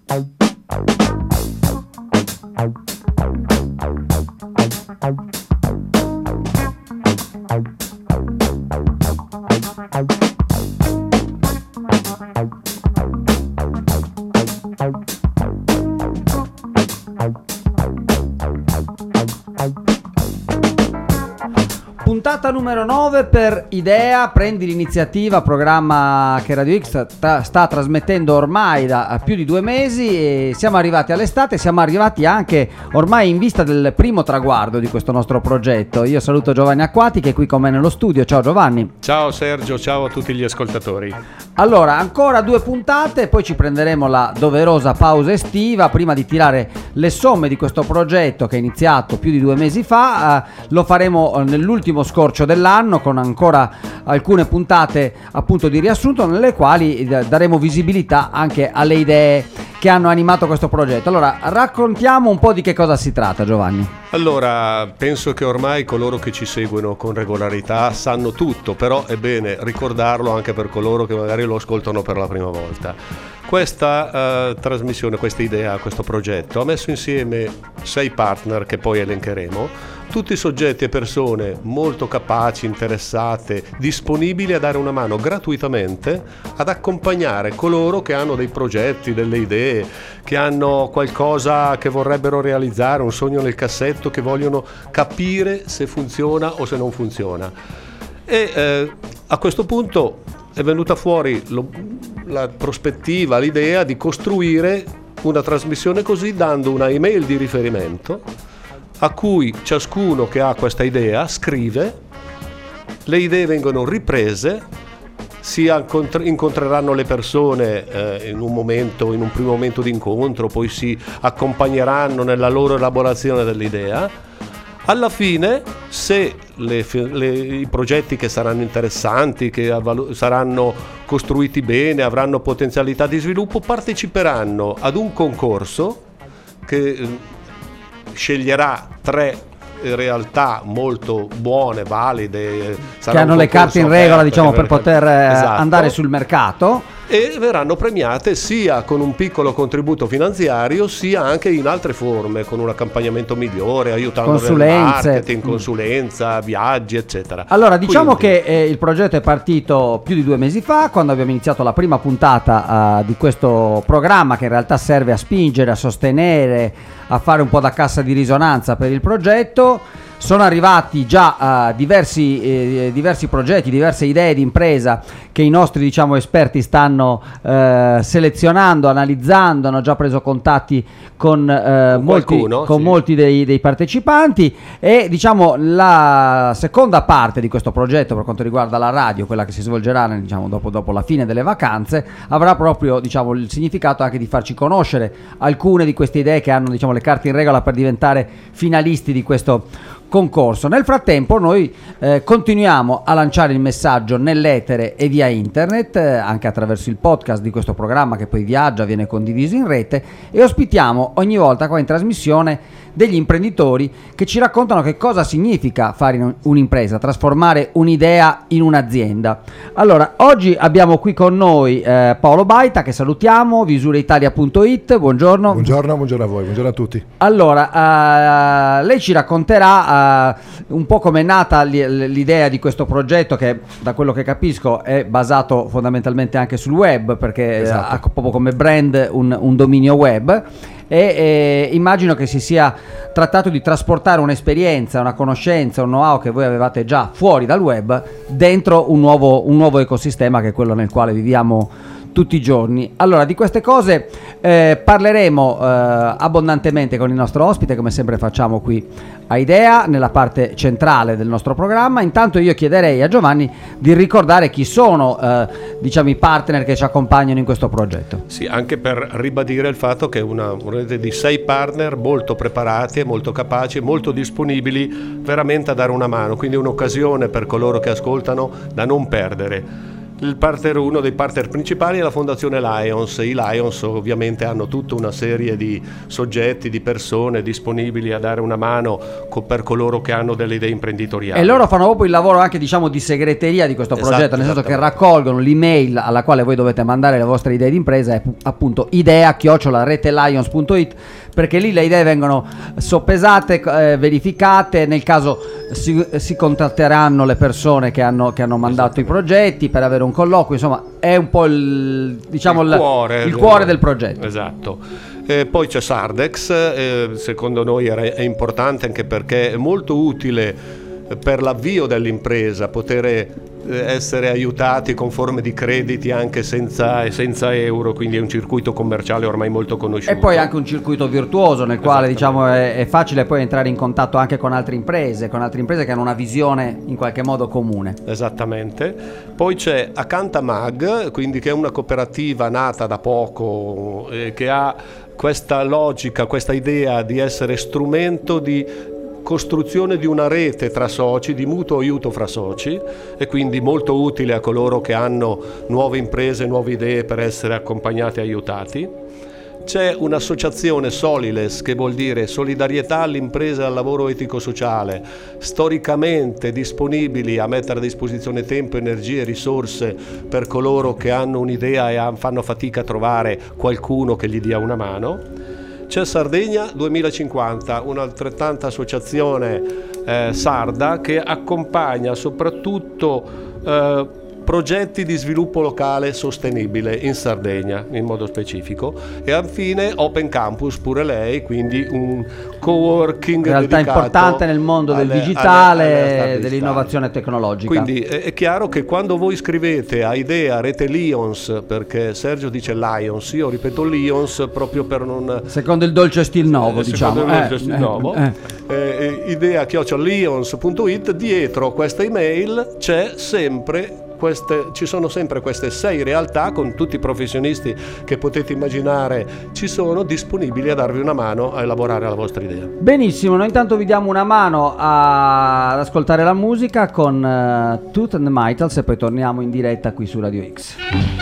Puntata numero 9 per Idea, prendi l'iniziativa, programma che Radio X sta trasmettendo ormai da più di 2 mesi e siamo arrivati all'estate, siamo arrivati anche ormai in vista del primo traguardo di questo nostro progetto. Io saluto Giovanni Acquati che è qui con me nello studio. Ciao Giovanni. Ciao Sergio, ciao a tutti gli ascoltatori. Allora, ancora 2 puntate, poi ci prenderemo la doverosa pausa estiva prima di tirare le somme di questo progetto che è iniziato più di 2 mesi fa. Lo faremo nell'ultimo scorcio dell'anno con ancora alcune puntate appunto di riassunto nelle quali daremo visibilità anche alle idee che hanno animato questo progetto. Allora, raccontiamo un po' di che cosa si tratta, Giovanni. Allora, penso che ormai coloro che ci seguono con regolarità sanno tutto, però è bene ricordarlo anche per coloro che magari lo ascoltano per la prima volta. Questa trasmissione, questa idea, questo progetto ha messo insieme 6 partner che poi elencheremo, tutti soggetti e persone molto capaci, interessate, disponibili a dare una mano gratuitamente ad accompagnare coloro che hanno dei progetti, delle idee, che hanno qualcosa che vorrebbero realizzare, un sogno nel cassetto, che vogliono capire se funziona o se non funziona. E a questo punto è venuta fuori la prospettiva, l'idea di costruire una trasmissione così, dando una email di riferimento a cui ciascuno che ha questa idea scrive, le idee vengono riprese, incontreranno le persone in un primo momento di incontro, poi si accompagneranno nella loro elaborazione dell'idea. Alla fine, se i progetti che saranno interessanti, che saranno costruiti bene, avranno potenzialità di sviluppo, parteciperanno ad un concorso che sceglierà 3 realtà molto buone, valide, che hanno le carte in regola, diciamo, per poter andare sul mercato, e verranno premiate sia con un piccolo contributo finanziario, sia anche in altre forme, con un accompagnamento migliore, aiutando nel marketing, consulenza, viaggi, eccetera. Allora, diciamo che il progetto è partito più di 2 mesi fa, quando abbiamo iniziato la prima puntata di questo programma, che in realtà serve a spingere, a sostenere, a fare un po' da cassa di risonanza per il progetto. Sono arrivati già diversi progetti, diverse idee di impresa che i nostri, diciamo, esperti stanno selezionando, analizzando, hanno già preso contatti con molti dei partecipanti, e diciamo la seconda parte di questo progetto, per quanto riguarda la radio, quella che si svolgerà dopo la fine delle vacanze, avrà proprio, diciamo, il significato anche di farci conoscere alcune di queste idee che hanno, diciamo, le carte in regola per diventare finalisti di questo concorso. Nel frattempo noi continuiamo a lanciare il messaggio nell'etere e via internet, anche attraverso il podcast di questo programma che poi viaggia, viene condiviso in rete, e ospitiamo ogni volta qua in trasmissione degli imprenditori che ci raccontano che cosa significa fare un'impresa, trasformare un'idea in un'azienda. Allora, oggi abbiamo qui con noi Paolo Baita, che salutiamo, visureitalia.it. Buongiorno. Buongiorno a voi, buongiorno a tutti. Allora, lei ci racconterà un po' come è nata l'idea di questo progetto, che da quello che capisco è basato fondamentalmente anche sul web, perché ha proprio come brand un dominio web, e immagino che si sia trattato di trasportare un'esperienza, una conoscenza, un know-how che voi avevate già fuori dal web dentro un nuovo ecosistema, che è quello nel quale viviamo tutti i giorni. Allora, di queste cose parleremo abbondantemente con il nostro ospite, come sempre facciamo qui a Idea, nella parte centrale del nostro programma. Intanto io chiederei a Giovanni di ricordare chi sono diciamo i partner che ci accompagnano in questo progetto. Sì, anche per ribadire il fatto che è una rete di 6 partner molto preparati, molto capaci, molto disponibili veramente a dare una mano, quindi un'occasione per coloro che ascoltano da non perdere. Uno dei partner principali è la Fondazione Lions. I Lions ovviamente hanno tutta una serie di soggetti, di persone disponibili a dare una mano per coloro che hanno delle idee imprenditoriali. E loro fanno proprio il lavoro anche, diciamo, di segreteria di questo progetto, nel senso che raccolgono l'email alla quale voi dovete mandare le vostre idee di impresa, è appunto idea@retelions.it, perché lì le idee vengono soppesate, verificate, nel caso si contatteranno le persone che hanno mandato i progetti per avere un colloquio, insomma è un po' il cuore del progetto. Esatto. Poi c'è Sardex, secondo noi è importante anche perché è molto utile per l'avvio dell'impresa poter essere aiutati con forme di crediti anche senza euro, quindi è un circuito commerciale ormai molto conosciuto. E poi anche un circuito virtuoso nel quale, diciamo, è facile poi entrare in contatto anche con altre imprese che hanno una visione in qualche modo comune. Esattamente. Poi c'è Acanta Mag, quindi che è una cooperativa nata da poco, che ha questa logica, questa idea di essere strumento di costruzione di una rete tra soci, di mutuo aiuto fra soci, e quindi molto utile a coloro che hanno nuove imprese, nuove idee per essere accompagnati e aiutati. C'è un'associazione Soliles, che vuol dire solidarietà all'impresa e al lavoro etico-sociale, storicamente disponibili a mettere a disposizione tempo, energie e risorse per coloro che hanno un'idea e fanno fatica a trovare qualcuno che gli dia una mano. C'è Sardegna 2050, un'altrettanta associazione sarda che accompagna soprattutto progetti di sviluppo locale sostenibile in Sardegna in modo specifico, e infine Open Campus, pure lei, quindi un coworking in realtà importante nel mondo del digitale, dell'innovazione tecnologica. Quindi è chiaro che quando voi scrivete a idea Rete Lions, perché Sergio dice Lions, io ripeto Lions proprio per non... Secondo il dolce stil novo, diciamo. idea@lions.it, dietro questa email ci sono sempre queste 6 realtà con tutti i professionisti che potete immaginare ci sono disponibili a darvi una mano a elaborare la vostra idea. Benissimo, noi intanto vi diamo una mano ad ascoltare la musica con Tooth and Mitals e poi torniamo in diretta qui su Radio X.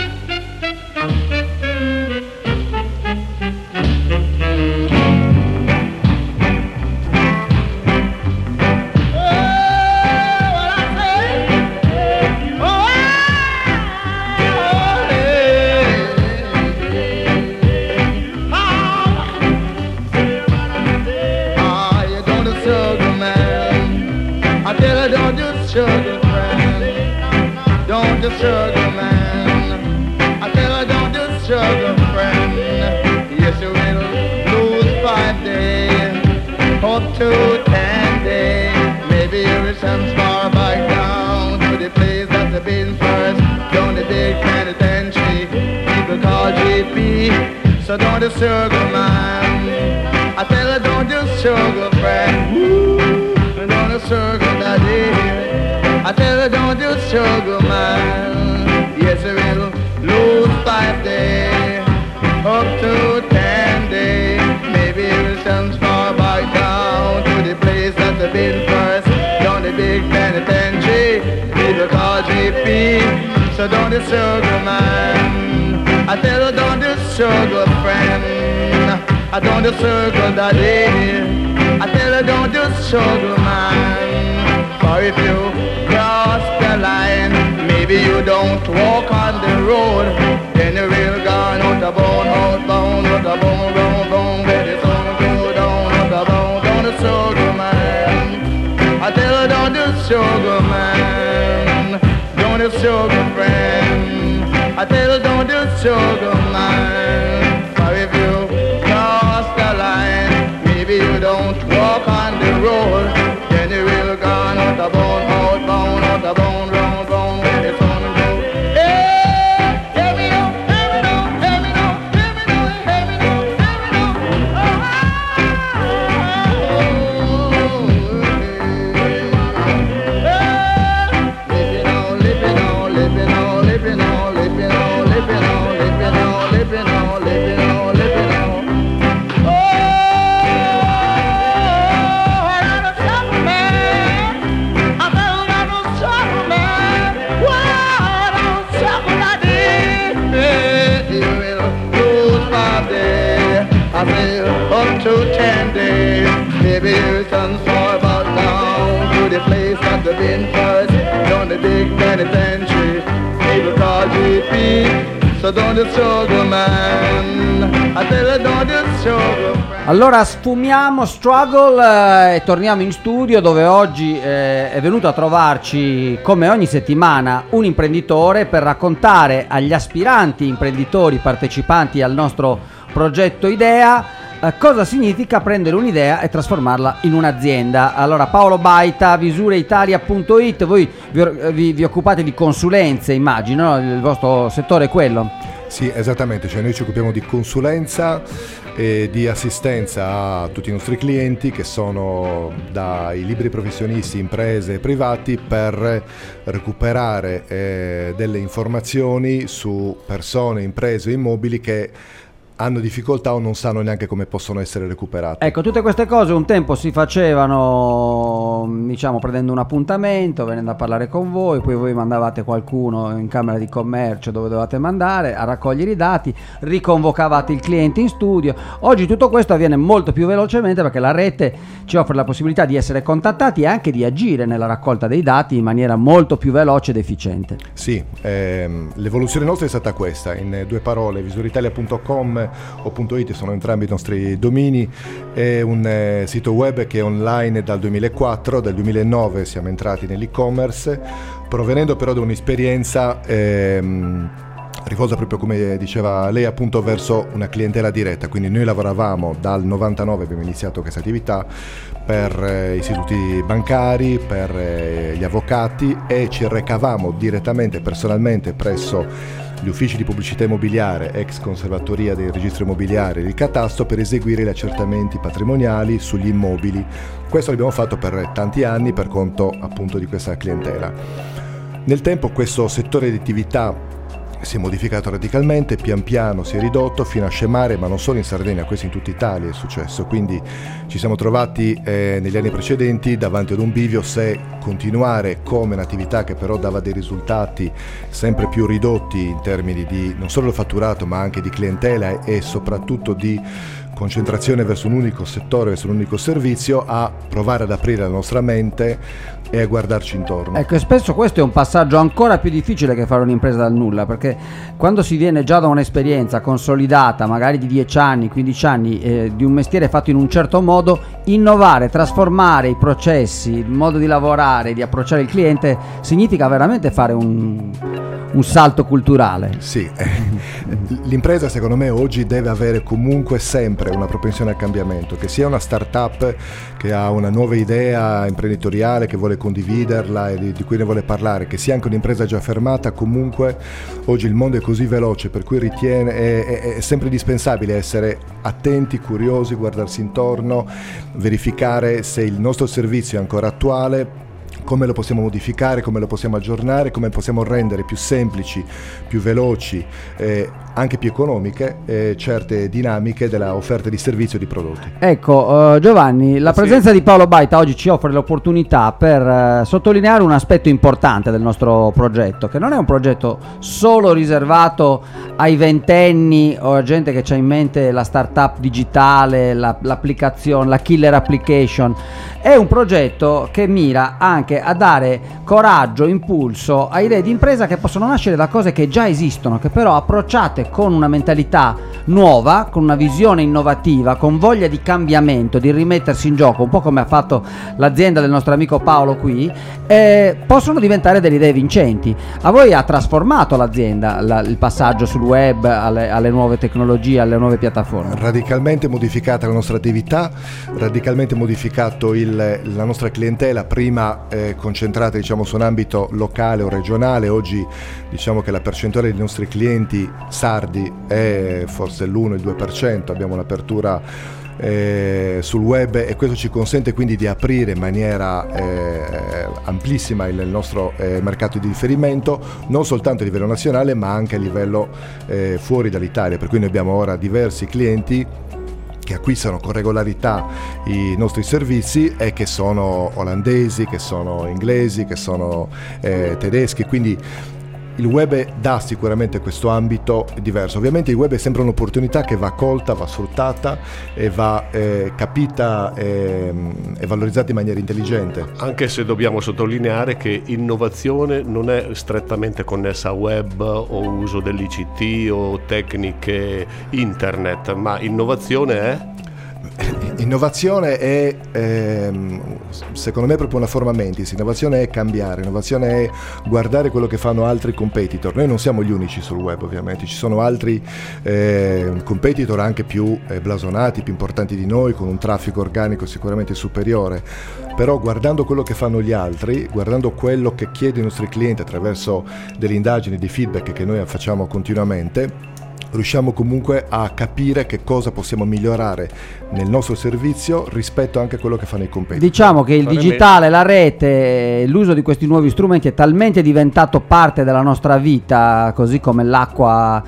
Sugar friend, don't you sugar man, I tell her don't you sugar friend, yes you will lose 5 days, up to 10 days, maybe you will some far back down to the place that you've been first, down the big penitentiary, people call GP, so don't you sugar man, I tell her don't you sugar friend, don't you sugar daddy, I tell her don't you sugar man, yes you will lose 5 days, up to 10 days, maybe you will some far back down to the place that you've been first, down the big penitentiary, people call GP, so don't you sugar man, I tell her don't you sugar friend, I don't you sugar daddy, I tell her don't you sugar man, for if you cross the line, maybe you don't walk on the road, then you will go out the bone, out the bone, where the sun go down, out the bone, down the sugar man. I tell her don't you sugar man, don't you sugar friend, I tell her don't you sugar man, for if you cross the line, maybe you don't walk on the road, then you will go out the bone, out the bone, round, where the sun go. Hey, hear me now, hear me now, hear me now, hear me now, hear me I say up to 10 days. Maybe you can far about down to the place that they've been first. Down the big penitentiary, people call GP. So don't you struggle, man. I tell you, don't you struggle. Allora sfumiamo Struggle e torniamo in studio, dove oggi è venuto a trovarci, come ogni settimana, un imprenditore per raccontare agli aspiranti imprenditori partecipanti al nostro progetto Idea cosa significa prendere un'idea e trasformarla in un'azienda. Allora, Paolo Baita, visureitalia.it, voi vi occupate di consulenze, immagino, no? Il vostro settore è quello? Sì, esattamente, cioè noi ci occupiamo di consulenza e di assistenza a tutti i nostri clienti, che sono dai liberi professionisti, imprese e privati, per recuperare delle informazioni su persone, imprese o immobili che hanno difficoltà o non sanno neanche come possono essere recuperate. Ecco, tutte queste cose un tempo si facevano, diciamo, prendendo un appuntamento, venendo a parlare con voi, poi voi mandavate qualcuno in Camera di Commercio dove dovevate mandare a raccogliere i dati, riconvocavate il cliente in studio. Oggi tutto questo avviene molto più velocemente perché la rete ci offre la possibilità di essere contattati e anche di agire nella raccolta dei dati in maniera molto più veloce ed efficiente. Sì, l'evoluzione nostra è stata questa, in due parole: visureitalia.com o .it sono entrambi i nostri domini. È un sito web che è online dal 2004, dal 2009 siamo entrati nell'e-commerce, provenendo però da un'esperienza rivolta proprio, come diceva lei, appunto verso una clientela diretta. Quindi noi lavoravamo dal 99, abbiamo iniziato questa attività, per istituti bancari, per gli avvocati, e ci recavamo direttamente, personalmente, presso gli uffici di pubblicità immobiliare, ex conservatoria dei registri immobiliari e del catasto, per eseguire gli accertamenti patrimoniali sugli immobili. Questo l'abbiamo fatto per tanti anni per conto appunto di questa clientela. Nel tempo questo settore di attività si è modificato radicalmente, pian piano si è ridotto fino a scemare, ma non solo in Sardegna, questo in tutta Italia è successo. Quindi ci siamo trovati negli anni precedenti davanti ad un bivio: se continuare come un'attività che però dava dei risultati sempre più ridotti in termini di non solo fatturato ma anche di clientela e soprattutto di concentrazione verso un unico settore, verso un unico servizio, a provare ad aprire la nostra mente e a guardarci intorno. Ecco, e spesso questo è un passaggio ancora più difficile che fare un'impresa dal nulla, perché quando si viene già da un'esperienza consolidata, magari di 10 anni, 15 anni, di un mestiere fatto in un certo modo, innovare, trasformare i processi, il modo di lavorare, di approcciare il cliente, significa veramente fare un salto culturale. Sì, l'impresa secondo me oggi deve avere comunque sempre una propensione al cambiamento, che sia una start-up che ha una nuova idea imprenditoriale, che vuole condividerla e di cui ne vuole parlare, che sia anche un'impresa già fermata. Comunque oggi il mondo è così veloce, per cui è sempre indispensabile essere attenti, curiosi, guardarsi intorno, verificare se il nostro servizio è ancora attuale, come lo possiamo modificare, come lo possiamo aggiornare, come possiamo rendere più semplici, più veloci, anche più economiche certe dinamiche della offerta di servizio e di prodotti. Ecco, Giovanni, la presenza di Paolo Baita oggi ci offre l'opportunità per sottolineare un aspetto importante del nostro progetto, che non è un progetto solo riservato ai ventenni o a gente che ha in mente la startup digitale, l'applicazione, la killer application. È un progetto che mira anche a dare coraggio, impulso a idee di impresa che possono nascere da cose che già esistono, che però approcciate con una mentalità nuova, con una visione innovativa, con voglia di cambiamento, di rimettersi in gioco, un po' come ha fatto l'azienda del nostro amico Paolo qui, possono diventare delle idee vincenti. A voi ha trasformato l'azienda il passaggio sul web alle nuove tecnologie, alle nuove piattaforme? Radicalmente modificata la nostra attività, radicalmente modificato la nostra clientela, prima concentrata, diciamo, su un ambito locale o regionale. Oggi diciamo che la percentuale dei nostri clienti sardi è forse l'1, il 2%, abbiamo un'apertura sul web, e questo ci consente quindi di aprire in maniera amplissima il nostro mercato di riferimento, non soltanto a livello nazionale ma anche a livello fuori dall'Italia, per cui noi abbiamo ora diversi clienti che acquistano con regolarità i nostri servizi e che sono olandesi, che sono inglesi, che sono tedeschi. Quindi il web dà sicuramente questo ambito diverso. Ovviamente il web è sempre un'opportunità che va colta, va sfruttata e va capita e valorizzata in maniera intelligente. Anche se dobbiamo sottolineare che innovazione non è strettamente connessa a web o uso dell'ICT o tecniche internet, ma innovazione è? Innovazione è, secondo me, proprio una forma mentis. Innovazione è cambiare, innovazione è guardare quello che fanno altri competitor. Noi non siamo gli unici sul web, ovviamente, ci sono altri competitor anche più blasonati, più importanti di noi, con un traffico organico sicuramente superiore. Però guardando quello che fanno gli altri, guardando quello che chiedono i nostri clienti attraverso delle indagini, di feedback che noi facciamo continuamente, riusciamo comunque a capire che cosa possiamo migliorare nel nostro servizio rispetto anche a quello che fanno i competitor. Diciamo che il digitale, la rete, l'uso di questi nuovi strumenti è talmente diventato parte della nostra vita, così come l'acqua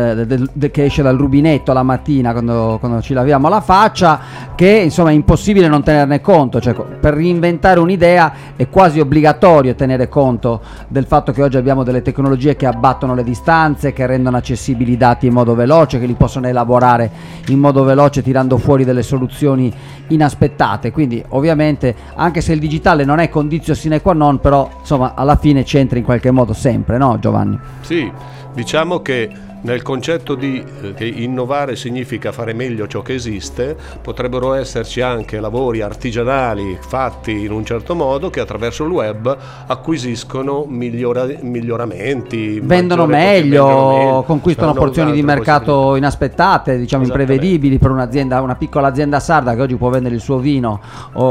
che esce dal rubinetto la mattina quando ci laviamo la faccia, che insomma è impossibile non tenerne conto. Cioè, per reinventare un'idea è quasi obbligatorio tenere conto del fatto che oggi abbiamo delle tecnologie che abbattono le distanze, che rendono accessibili i dati in modo veloce, che li possono elaborare in modo veloce tirando fuori delle soluzioni inaspettate. Quindi ovviamente, anche se il digitale non è conditio sine qua non, però insomma alla fine c'entra in qualche modo sempre, no Giovanni? Sì, diciamo che nel concetto di che innovare significa fare meglio ciò che esiste, potrebbero esserci anche lavori artigianali fatti in un certo modo che attraverso il web acquisiscono miglioramenti, vendono meglio, conquistano porzioni di mercato inaspettate, diciamo imprevedibili per un'azienda, una piccola azienda sarda che oggi può vendere il suo vino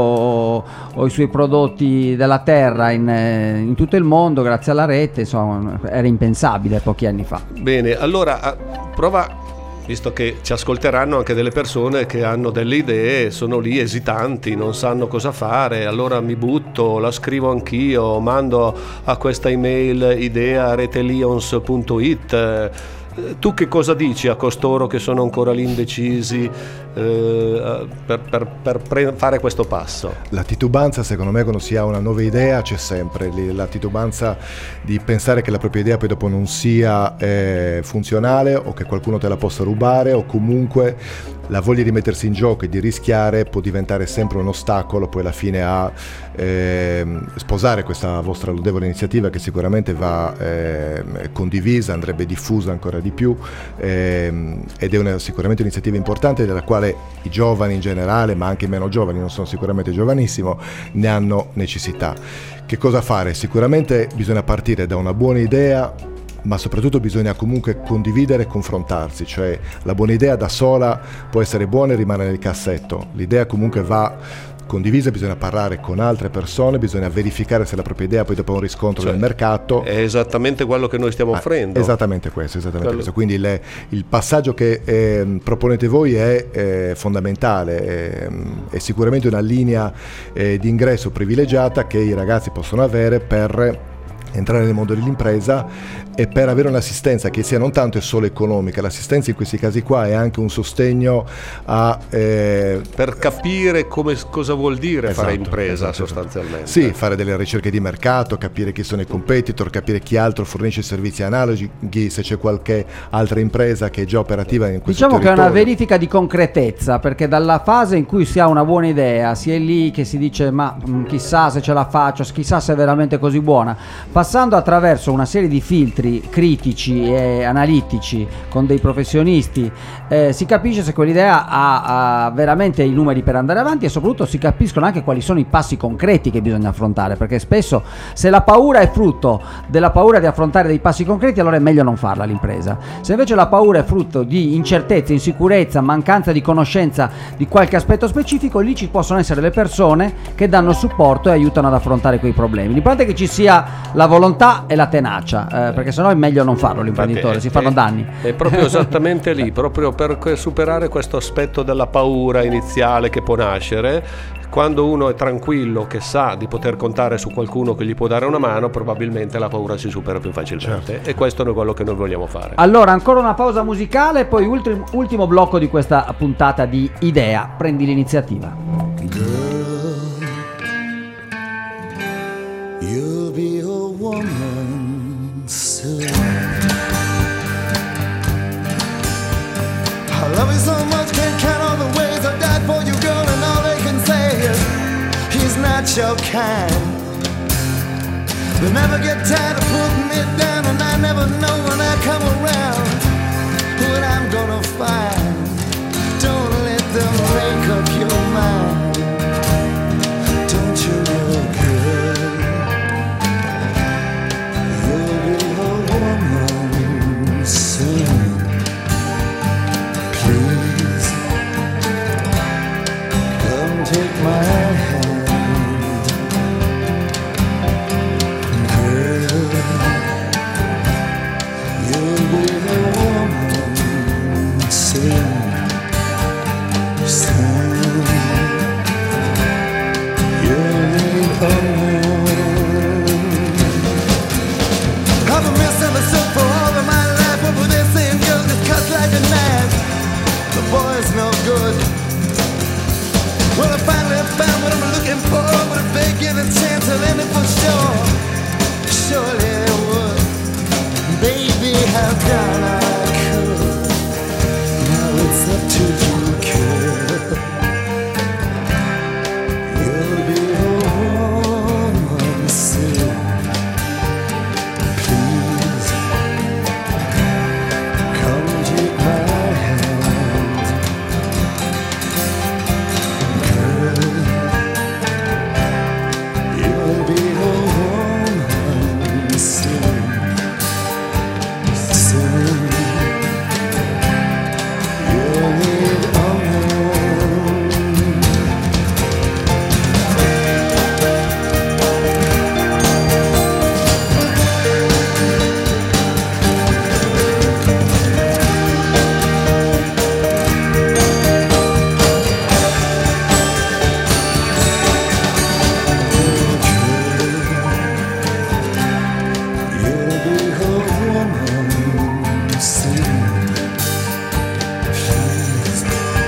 o i suoi prodotti della terra in tutto il mondo grazie alla rete. Insomma, era impensabile pochi anni fa. Bene, allora prova, visto che ci ascolteranno anche delle persone che hanno delle idee, sono lì esitanti, non sanno cosa fare, allora mi butto, la scrivo anch'io, mando a questa email idea@retelions.it. Tu che cosa dici a costoro che sono ancora lì indecisi per fare questo passo? La titubanza, secondo me, quando si ha una nuova idea c'è sempre la titubanza di pensare che la propria idea poi dopo non sia funzionale, o che qualcuno te la possa rubare, o comunque la voglia di mettersi in gioco e di rischiare può diventare sempre un ostacolo poi alla fine a sposare questa vostra lodevole iniziativa, che sicuramente va condivisa, andrebbe diffusa ancora di più, ed è sicuramente un'iniziativa importante della quale i giovani in generale, ma anche i meno giovani, non sono sicuramente giovanissimo, ne hanno necessità. Che cosa fare? Sicuramente bisogna partire da una buona idea, ma soprattutto bisogna comunque condividere e confrontarsi. Cioè, la buona idea da sola può essere buona e rimane nel cassetto, l'idea comunque va condivisa, bisogna parlare con altre persone, bisogna verificare se la propria idea poi dopo ha un riscontro nel mercato. È esattamente quello che noi stiamo offrendo. Esattamente questo. Quindi il passaggio che proponete voi è fondamentale, è sicuramente una linea di ingresso privilegiata che i ragazzi possono avere per entrare nel mondo dell'impresa e per avere un'assistenza che sia non tanto e solo economica. L'assistenza in questi casi qua è anche un sostegno per capire cosa vuol dire fare impresa, sostanzialmente. Sì, fare delle ricerche di mercato, capire chi sono i competitor, capire chi altro fornisce servizi analoghi, se c'è qualche altra impresa che è già operativa in questo territorio. Che è una verifica di concretezza, perché dalla fase in cui si ha una buona idea, si è lì che si dice ma chissà se ce la faccio, chissà se è veramente così buona, passando attraverso una serie di filtri critici e analitici con dei professionisti, si capisce se quell'idea ha veramente i numeri per andare avanti, e soprattutto si capiscono anche quali sono i passi concreti che bisogna affrontare, perché spesso se la paura è frutto della paura di affrontare dei passi concreti, allora è meglio non farla l'impresa. Se invece la paura è frutto di incertezza, insicurezza, mancanza di conoscenza di qualche aspetto specifico, lì ci possono essere le persone che danno supporto e aiutano ad affrontare quei problemi. L'importante è che ci sia la volontà e la tenacia, perché sennò è meglio non farlo l'imprenditore, si fanno danni. È proprio esattamente lì, proprio per superare questo aspetto della paura iniziale che può nascere. Quando uno è tranquillo, che sa di poter contare su qualcuno che gli può dare una mano, probabilmente la paura si supera più facilmente. Certo. E questo è quello che noi vogliamo fare. Allora, ancora una pausa musicale e poi ultimo blocco di questa puntata di Idea. Prendi l'iniziativa. Girl, you'll be a woman soon. your kind. They never get tired of putting me down, and I never know when I come around what I'm gonna find. Don't let them make up your mind. Don't you know, girl, you'll be a woman soon. Please, come take my hand. Girl, you'll be a woman soon. I've been misunderstood for all of my life. Over there saying girl just cuts like a knife. The boy's no good. Well, I finally found what I'm looking for. But if they give a chance, I'll end it for sure. Surely I would. Baby, how can I could? Now it's up to you, girl. You'll be a woman soon. Please, come take my hand. Girl, you'll be a woman soon. Soon, you'll need a woman. You'll be a woman soon. Please,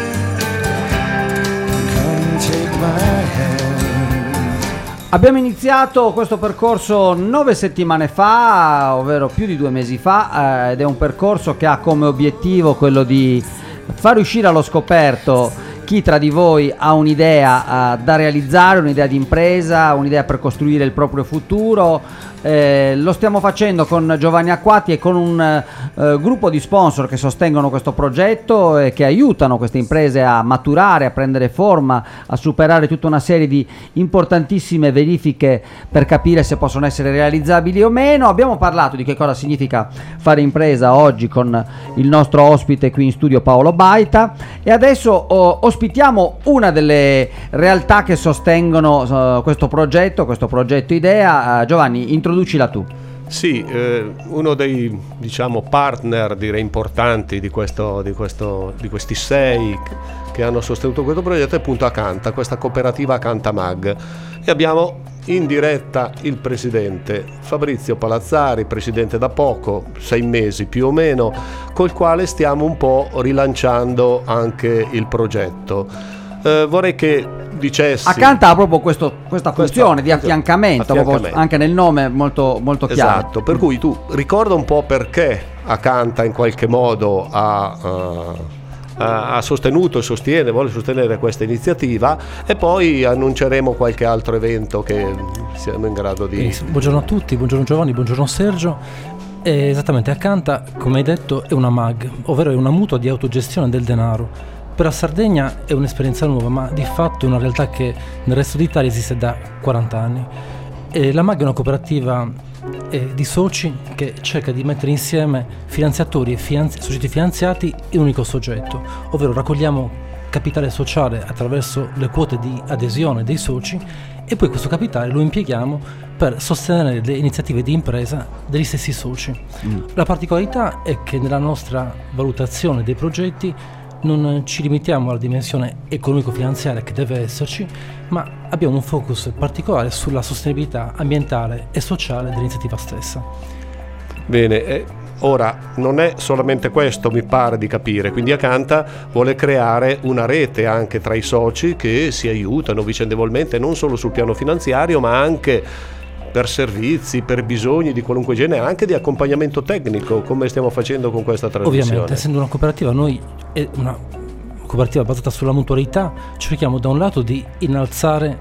come take my hand. Abbiamo iniziato questo percorso 9 settimane fa, ovvero più di 2 mesi fa, ed è un percorso che ha come obiettivo quello di far uscire allo scoperto chi tra di voi ha un'idea da realizzare, un'idea di impresa, un'idea per costruire il proprio futuro. Lo stiamo facendo con Giovanni Acquati e con un gruppo di sponsor che sostengono questo progetto e che aiutano queste imprese a maturare, a prendere forma, a superare tutta una serie di importantissime verifiche per capire se possono essere realizzabili o meno. Abbiamo parlato di che cosa significa fare impresa oggi con il nostro ospite qui in studio, Paolo Baita, e adesso ospitiamo una delle realtà che sostengono questo progetto idea. Giovanni, introducila tu. Sì, uno dei, diciamo, partner, direi, importanti di questi 6 che hanno sostenuto questo progetto è appunto Acanta, questa cooperativa Acanta Mag, e abbiamo in diretta il presidente Fabrizio Palazzari, presidente da poco, 6 mesi più o meno, col quale stiamo un po' rilanciando anche il progetto. Vorrei che dicessi, Acanta ha proprio questa funzione di affiancamento, proprio anche nel nome molto, molto chiaro. Esatto, per cui tu ricorda un po' perché Acanta in qualche modo ha sostenuto e vuole sostenere questa iniziativa, e poi annunceremo qualche altro evento che siamo in grado di... Buongiorno a tutti, buongiorno Giovanni, buongiorno Sergio. Esattamente, Acanta, come hai detto, è una MAG, ovvero è una mutua di autogestione del denaro. Per la Sardegna è un'esperienza nuova, ma di fatto è una realtà che nel resto d'Italia esiste da 40 anni. La MAG è una cooperativa di soci che cerca di mettere insieme finanziatori e soggetti finanziati in un unico soggetto, ovvero raccogliamo capitale sociale attraverso le quote di adesione dei soci e poi questo capitale lo impieghiamo per sostenere le iniziative di impresa degli stessi soci. La particolarità è che nella nostra valutazione dei progetti non ci limitiamo alla dimensione economico-finanziaria che deve esserci, ma abbiamo un focus particolare sulla sostenibilità ambientale e sociale dell'iniziativa stessa. Bene, ora non è solamente questo, mi pare di capire, quindi Acanta vuole creare una rete anche tra i soci che si aiutano vicendevolmente non solo sul piano finanziario, ma anche per servizi, per bisogni di qualunque genere, anche di accompagnamento tecnico, come stiamo facendo con questa trasmissione. Ovviamente, essendo una cooperativa, noi è una cooperativa basata sulla mutualità, cerchiamo da un lato di innalzare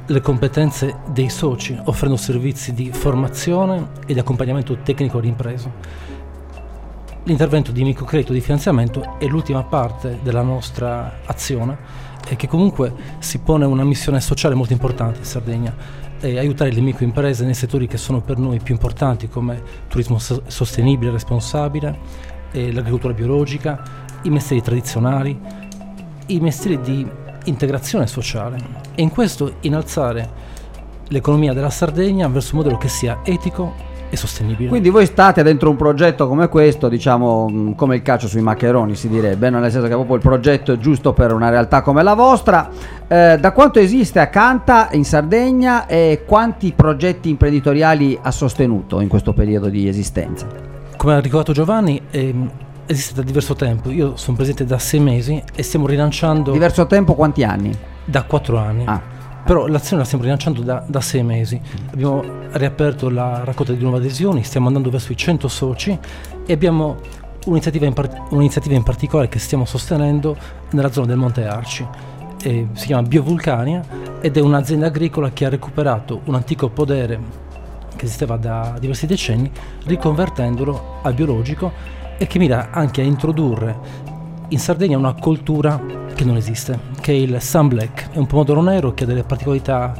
le competenze dei soci, offrendo servizi di formazione e di accompagnamento tecnico all'impresa. L'intervento di microcredito di finanziamento è l'ultima parte della nostra azione e che comunque si pone una missione sociale molto importante in Sardegna, aiutare le microimprese nei settori che sono per noi più importanti, come turismo sostenibile, responsabile, l'agricoltura biologica, i mestieri tradizionali, i mestieri di integrazione sociale, e in questo innalzare l'economia della Sardegna verso un modello che sia etico e sostenibile. Quindi voi state dentro un progetto come questo, diciamo come il calcio sui maccheroni, si direbbe, no? Nel senso che proprio il progetto è giusto per una realtà come la vostra. Da quanto esiste Acanta in Sardegna e quanti progetti imprenditoriali ha sostenuto in questo periodo di esistenza? Come ha ricordato Giovanni, esiste da diverso tempo. Io sono presente da 6 mesi e stiamo rilanciando. Diverso tempo, quanti anni? Da 4 anni. Però l'azione la stiamo rilanciando da 6 mesi. Abbiamo riaperto la raccolta di nuove adesioni, stiamo andando verso i 100 soci e abbiamo un'iniziativa in particolare che stiamo sostenendo nella zona del Monte Arci. Si chiama Biovulcania ed è un'azienda agricola che ha recuperato un antico podere che esisteva da diversi decenni, riconvertendolo a biologico, e che mira anche a introdurre in Sardegna una coltura che non esiste, che è il Sun Black. È un pomodoro nero che ha delle particolarità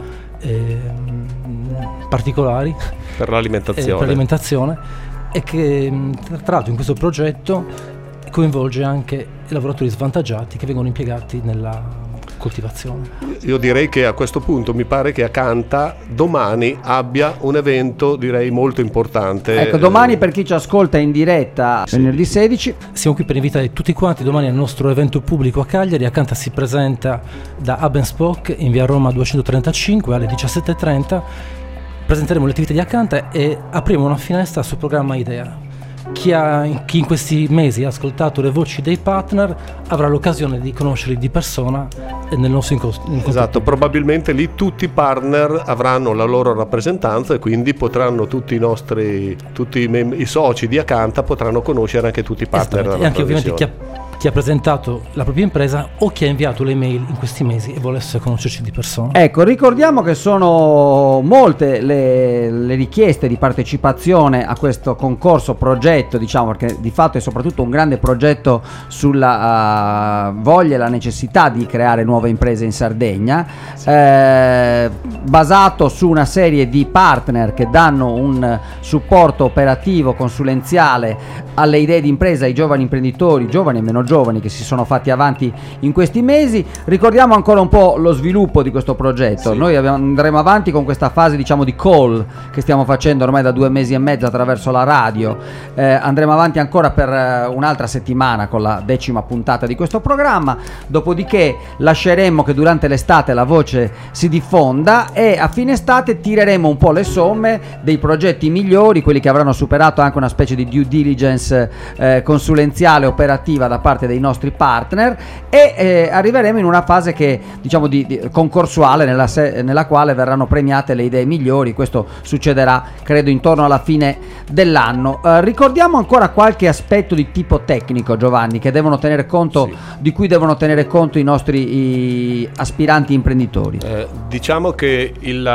particolari per l'alimentazione, e che tra l'altro in questo progetto coinvolge anche i lavoratori svantaggiati che vengono impiegati nella coltivazione. Io direi che a questo punto mi pare che Acanta domani abbia un evento, direi, molto importante. Ecco, domani per chi ci ascolta in diretta, venerdì 16. Siamo qui per invitare tutti quanti domani al nostro evento pubblico a Cagliari. Acanta si presenta da Hub & Spoke in via Roma 235 alle 17:30. Presenteremo le attività di Acanta e apriamo una finestra sul programma Idea. Chi in questi mesi ha ascoltato le voci dei partner avrà l'occasione di conoscerli di persona nel nostro incontro. Esatto, probabilmente lì tutti i partner avranno la loro rappresentanza e quindi potranno i soci di Acanta potranno conoscere anche tutti i partner della e anche ovviamente chi ha presentato la propria impresa o chi ha inviato le mail in questi mesi e volesse conoscerci di persona. Ecco, ricordiamo che sono molte le richieste di partecipazione a questo concorso progetto, diciamo, perché di fatto è soprattutto un grande progetto sulla voglia e la necessità di creare nuove imprese in Sardegna, basato su una serie di partner che danno un supporto operativo, consulenziale alle idee di impresa, ai giovani imprenditori, giovani e meno giovani che si sono fatti avanti in questi mesi. Ricordiamo ancora un po' lo sviluppo di questo progetto. Noi andremo avanti con questa fase, diciamo, di call che stiamo facendo ormai da 2 mesi e mezzo attraverso la radio. Andremo avanti ancora per un'altra settimana con la 10ª puntata di questo programma, dopodiché lasceremo che durante l'estate la voce si diffonda e a fine estate tireremo un po' le somme dei progetti migliori, quelli che avranno superato anche una specie di due diligence consulenziale operativa da parte dei nostri partner, e arriveremo in una fase che, diciamo, di concorsuale nella quale verranno premiate le idee migliori. Questo succederà credo intorno alla fine dell'anno. Ricordiamo ancora qualche aspetto di tipo tecnico, Giovanni, che devono tenere conto, di cui devono tenere conto i nostri aspiranti imprenditori. Diciamo che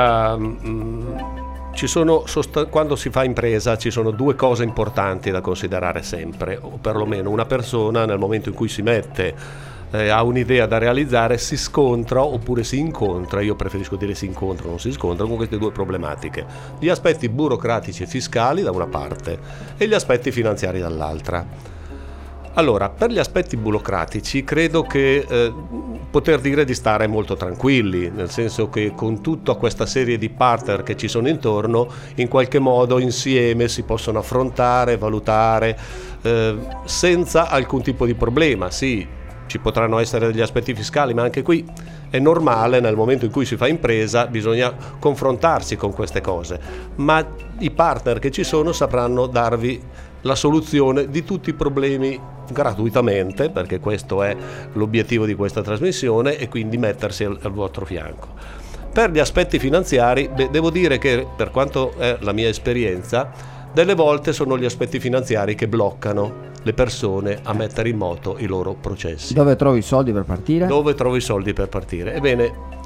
quando si fa impresa ci sono 2 cose importanti da considerare sempre, o perlomeno una persona nel momento in cui si mette ha un'idea da realizzare si scontra oppure si incontra, io preferisco dire si incontra, non si scontra, con queste 2 problematiche: gli aspetti burocratici e fiscali da una parte e gli aspetti finanziari dall'altra. Allora, per gli aspetti burocratici credo che poter dire di stare molto tranquilli, nel senso che con tutta questa serie di partner che ci sono intorno, in qualche modo insieme si possono affrontare, valutare senza alcun tipo di problema. Sì, ci potranno essere degli aspetti fiscali, ma anche qui è normale, nel momento in cui si fa impresa bisogna confrontarsi con queste cose, ma i partner che ci sono sapranno darvi la soluzione di tutti i problemi gratuitamente, perché questo è l'obiettivo di questa trasmissione, e quindi mettersi al vostro fianco. Per gli aspetti finanziari, devo dire che, per quanto è la mia esperienza, delle volte sono gli aspetti finanziari che bloccano le persone a mettere in moto i loro processi. Dove trovi i soldi per partire? Dove trovo i soldi per partire? Ebbene,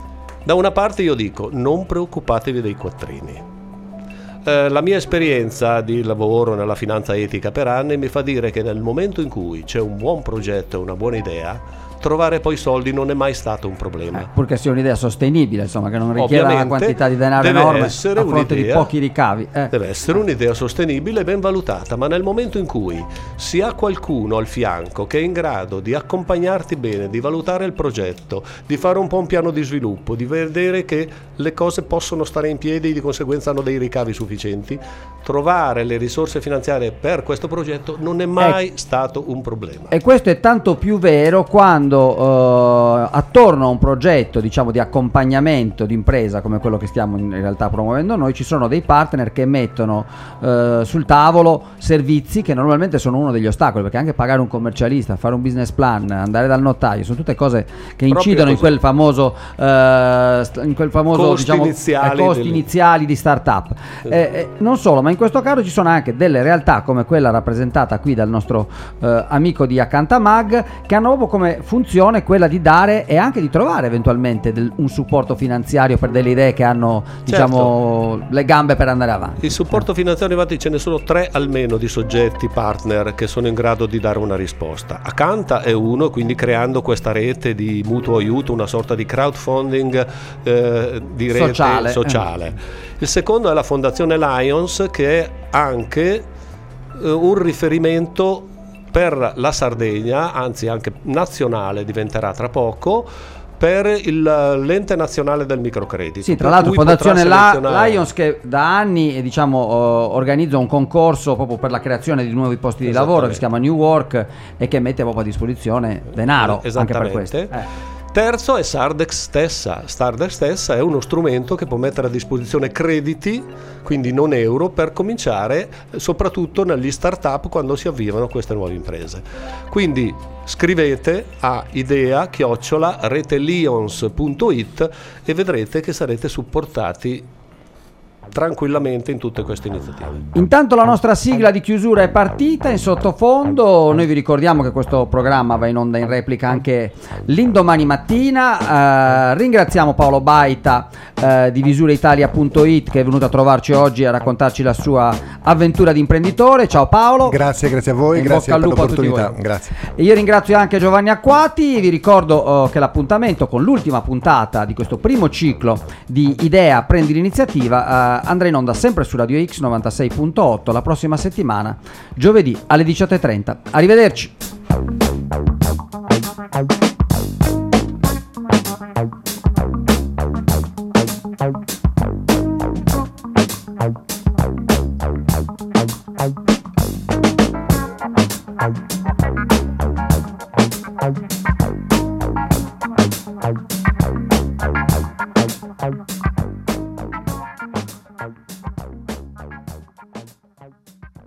Da una parte io dico, non preoccupatevi dei quattrini. La mia esperienza di lavoro nella finanza etica per anni mi fa dire che nel momento in cui c'è un buon progetto e una buona idea, trovare poi soldi non è mai stato un problema. Purché sia un'idea sostenibile, insomma, che non richieda una Ovviamente quantità di denaro enorme a fronte di pochi ricavi. Deve essere un'idea sostenibile e ben valutata, ma nel momento in cui si ha qualcuno al fianco che è in grado di accompagnarti bene, di valutare il progetto, di fare un po' un piano di sviluppo, di vedere che le cose possono stare in piedi e di conseguenza hanno dei ricavi sufficienti, trovare le risorse finanziarie per questo progetto non è mai stato un problema. E questo è tanto più vero quando attorno a un progetto, diciamo, di accompagnamento d'impresa come quello che stiamo in realtà promuovendo noi, ci sono dei partner che mettono sul tavolo servizi che normalmente sono uno degli ostacoli, perché anche pagare un commercialista, fare un business plan, andare dal notaio, sono tutte cose che incidono in quel famoso costi, diciamo, iniziali, costi iniziali di startup. Non solo, ma in questo caso ci sono anche delle realtà come quella rappresentata qui dal nostro amico di Acanta Mag, che hanno proprio come funzione quella di dare e anche di trovare eventualmente un supporto finanziario per delle idee che hanno, diciamo, le gambe per andare avanti. Il supporto finanziario, infatti, ce ne sono 3 almeno di soggetti partner che sono in grado di dare una risposta. Acanta è uno, quindi creando questa rete di mutuo aiuto, una sorta di crowdfunding di rete sociale. Il secondo è la Fondazione Lions, che è anche un riferimento per la Sardegna, anzi anche nazionale diventerà tra poco, per l'ente nazionale del microcredito. Sì, tra l'altro Fondazione Lions, che da anni, diciamo, organizza un concorso proprio per la creazione di nuovi posti di lavoro che si chiama New Work e che mette proprio a disposizione denaro anche per questo. Terzo è Sardex stessa. Sardex stessa è uno strumento che può mettere a disposizione crediti, quindi non euro, per cominciare soprattutto negli start-up quando si avviano queste nuove imprese. Quindi scrivete a idea@retelions.it e vedrete che sarete supportati tranquillamente in tutte queste iniziative. Intanto la nostra sigla di chiusura è partita in sottofondo. Noi vi ricordiamo che questo programma va in onda in replica anche l'indomani mattina. Ringraziamo Paolo Baita di visureitalia.it, che è venuto a trovarci oggi a raccontarci la sua avventura di imprenditore. Ciao Paolo. Grazie a voi, grazie per l'opportunità. Grazie. E io ringrazio anche Giovanni Acquati. Vi ricordo che l'appuntamento con l'ultima puntata di questo primo ciclo di Idea Prendi l'Iniziativa andrà in onda sempre su Radio X 96.8 la prossima settimana, giovedì alle 18:30. Arrivederci.